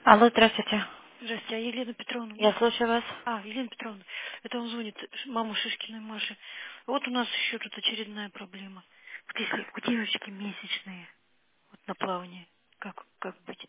Алло, здравствуйте. Здравствуйте, а Елена Петровна Я нет? слушаю вас. Елена Петровна, это он звонит, маму Шишкиной Маши. Вот у нас еще тут очередная проблема. Вот если у девочки месячные, вот на плавание, как быть?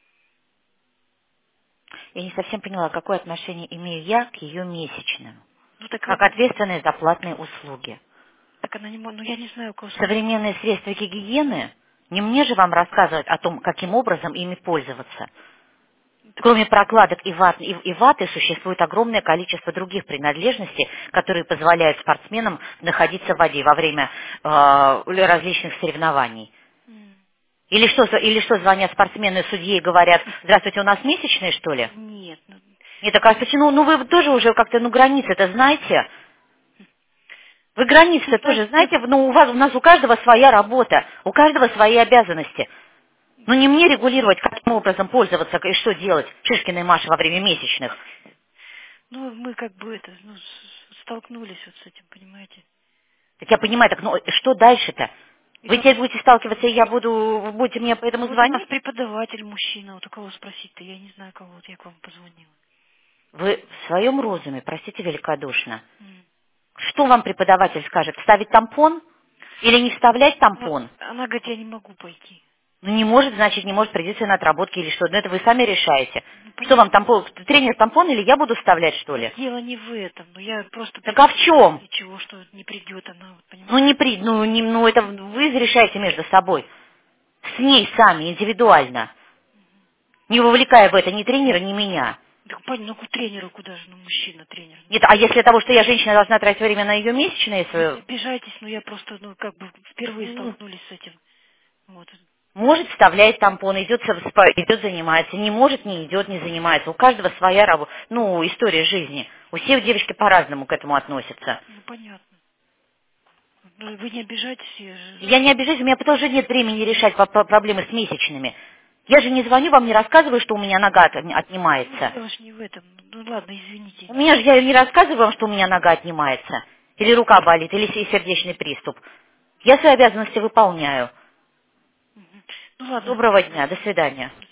Я не совсем поняла, какое отношение имею я к ее месячным, Ну так, как ответственной за платные услуги. так она не может, ну я не знаю, у кого спросить. Современные средства гигиены, не мне же вам рассказывать о том, каким образом ими пользоваться. Так, Кроме прокладок и ваты существует огромное количество других принадлежностей, которые позволяют спортсменам находиться в воде во время различных соревнований. м, Или что, звонят спортсмены судье и говорят: здравствуйте, у нас месячные, что ли? нет, ну, Мне так кажется, ну вы тоже уже как-то, границы-то знаете. Вы ну, границы-то тоже знаете, ну у нас у каждого своя работа, у каждого свои обязанности. Ну не мне регулировать, каким образом пользоваться и что делать Шишкиной Маше во время месячных. ну, мы как бы это, ну, столкнулись вот с этим, понимаете? Так я понимаю, так ну что дальше-то? И Вы тут, теперь будете сталкиваться, и вы будете мне поэтому ну вот у нас звонить? преподаватель мужчина, вот у кого спросить-то, я не знаю кого, вот я к вам позвонила. Вы в своем розуме, простите великодушно, М. что вам преподаватель скажет? Вставить тампон? Или не вставлять Ну, тампон? она говорит, я не могу пойти. Ну не может, значит не может, придется на отработке или что. Ну это вы сами решаете. Ну, Что вам понятно. тампон, тренер тампон или я буду вставлять, что ли? Дело не в этом, но я просто Так а в чем? ничего, что не придет она, вот, Ну понимаете? не при, ну, не, ну это вы решаете между собой. С ней сами, индивидуально. Не вовлекая в это ни тренера, ни меня. Так понятно, ну к тренеру куда же, ну мужчина тренер. Ну, Нет, а если того, что я женщина, должна тратить время на ее месячные, вы не обижайтесь, но я просто, ну как бы впервые ну, столкнулись с этим. Вот. может, вставляет тампон, идет занимается, не может, не идет, не занимается. У каждого своя работа, история жизни. У всех девочки по-разному к этому относятся. Ну понятно. Ну, вы не обижайтесь, я же... Я не обижаюсь, у меня тоже нет времени решать проблемы с месячными. Я же не звоню вам, не рассказываю, что у меня нога Ну отнимается. дело ж не в этом. Ну ладно, извините. Я не рассказываю вам, что у меня нога отнимается. Или рука болит, или сердечный приступ. Я свои обязанности выполняю. Мгм. Ну ладно, Доброго дня, до свидания.